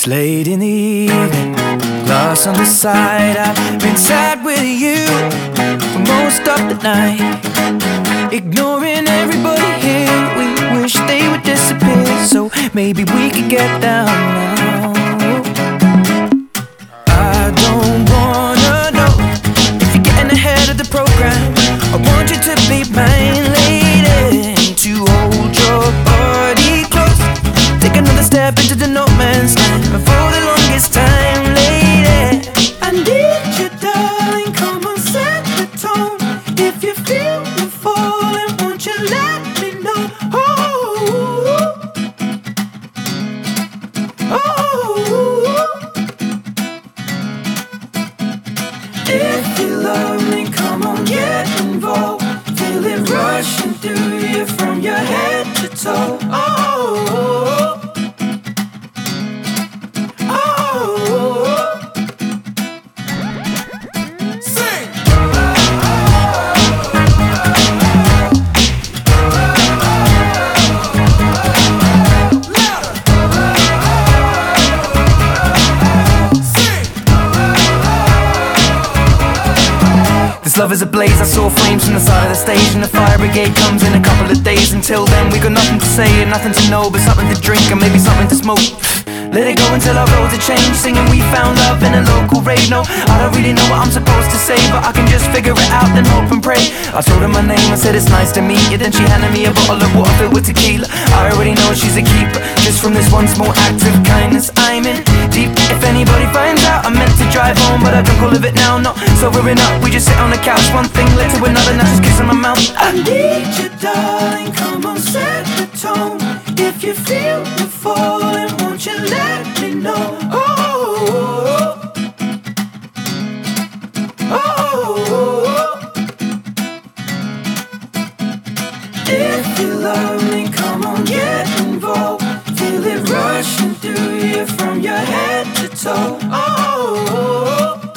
late in the evening, glass on the side. I've been sad with you for most of the night, ignoring everybody here. We wish they would disappear, so maybe we could get down now. I don't wanna know if you're getting ahead of the program. I want you to be mine, lady, to hold your body close. Take another step into the no man's land for the longest time, lady. I need you, darling, come on, set the tone. If you feel me falling, won't you let me know? Oh, oh. If you love me, come on, get involved. Feel it rushing through you from your head to toe. Oh, love is ablaze, I saw flames from the side of the stage, and the fire brigade comes in a couple of days. Until then we got nothing to say and nothing to know, but something to drink and maybe something to smoke. Let it go until our roads are changed, singing we found love in a local rave. No, I don't really know what I'm supposed to say, but I can just figure it out, then hope and pray. I told her my name, I said it's nice to meet you. Then she handed me a bottle of water filled with tequila. I already know she's a keeper, just from this one small act of kindness. I'm in deep. If anybody finds out, I meant to drive home, but I drunk all of it now. Not sobering up, we just sit on the couch. One thing led to another, now she's kissing my mouth. I need you, darling, come on, set the tone. If you feel me falling, won't you let me know? Oh, oh. If you love me, come on, get involved. Feel it rushing through you from your head to toe. Oh.